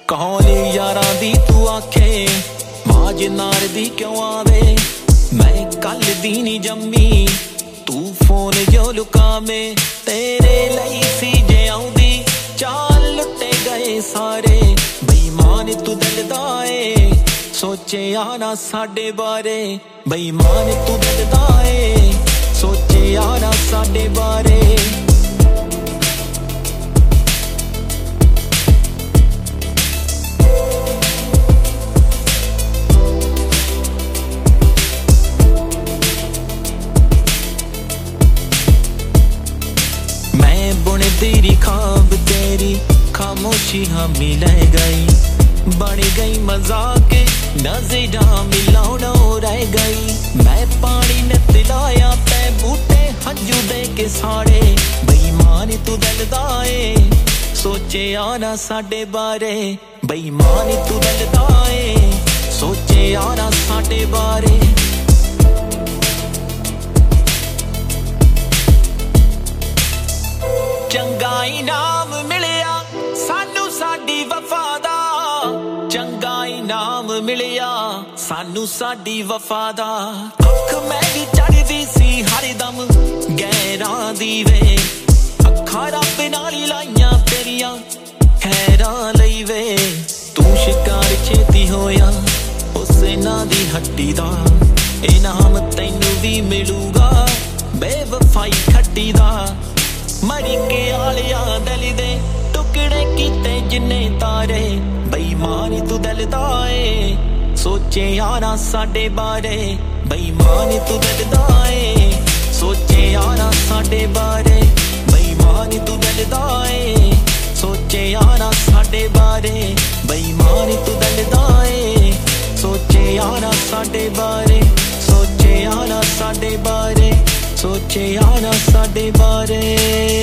कौन यारां दी तू आखे माज नार दी क्यों आवे मैं कल दी नी जम्मी तू फोन जो लुकावे तेरे लई सी जे आउंदी चाल लुटे गए सारे बेईमान तू दिलदा ए सोचे आना साडे बारे बेईमान तू दिलदा ए सोचे आना साडे बारे तेरी खाब तेरी खामोशी हम मिल गई बन गई मजाक नजरा मिलाना रह गई मैं पानी ने तिलाया तै बूटे हंजू दे के साड़े बेईमान तू दिलदा ए सोचे आना साडे बारे बेईमान तू दिलदा ए सोचे आना साडे बारे चंगा इनाम मिलिया सानू साडी वफा दा चंगा इनाम मिलिया सानू साडी वफा दा अख मैं भी चढ़दी सी हरदम गैरां दी वे अखां रब नाल लाइयां तेरियां खैरां लई वे तू शिकार छेती होया हुसैना दी हट्टी दा इनाम तैनू भी मिलूगा बेवफाई खट्टी दा मरी के आलिया दिल दे टुकड़े कीते जिन्ने तारे बेईमान तू दिलदा ए सोचे आना साडे बारे बेईमान तू दिलदा ए सोचे आना साडे बारे बेईमान तू दिलदा ए सोचे आना साडे बारे बेईमान तू दिलदा ए सोचे आना साडे बारे सोचे आना साडे बारे सोचे आना साडे बारे